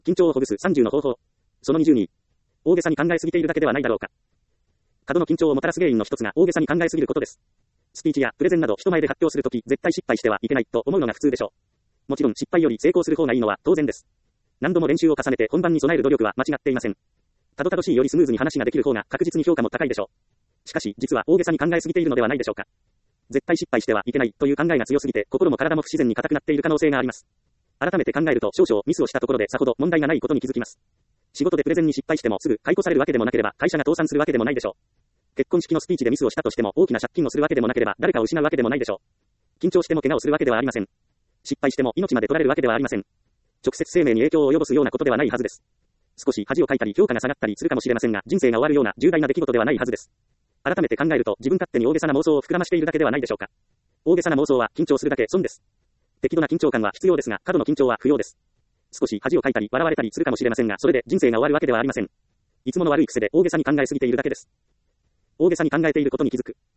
緊張をほぐす30の方法。その22。大げさに考えすぎているだけではないだろうか。過度の緊張をもたらす原因の一つが大げさに考えすぎることです。スピーチやプレゼンなど人前で発表するとき絶対失敗してはいけないと思うのが普通でしょう。もちろん失敗より成功する方がいいのは当然です。何度も練習を重ねて本番に備える努力は間違っていません。たどたどしいよりスムーズに話ができる方が確実に評価も高いでしょう。しかし実は大げさに考えすぎているのではないでしょうか。絶対失敗してはいけないという考えが強すぎて心も体も不自然に硬くなっている可能性があります。改めて考えると少々ミスをしたところでさほど問題がないことに気づきます。仕事でプレゼンに失敗してもすぐ解雇されるわけでもなければ会社が倒産するわけでもないでしょう。結婚式のスピーチでミスをしたとしても大きな借金をするわけでもなければ誰かを失うわけでもないでしょう。緊張しても怪我をするわけではありません。失敗しても命まで取られるわけではありません。直接生命に影響を及ぼすようなことではないはずです。少し恥をかいたり評価が下がったりするかもしれませんが人生が終わるような重大な出来事ではないはずです。改めて考えると自分勝手に大げさな妄想を膨らましているだけではないでしょうか。大げさな妄想は緊張するだけ損です。適度な緊張感は必要ですが過度の緊張は不要です。少し恥をかいたり笑われたりするかもしれませんがそれで人生が終わるわけではありません。いつもの悪い癖で大げさに考えすぎているだけです。大げさに考えていることに気づく。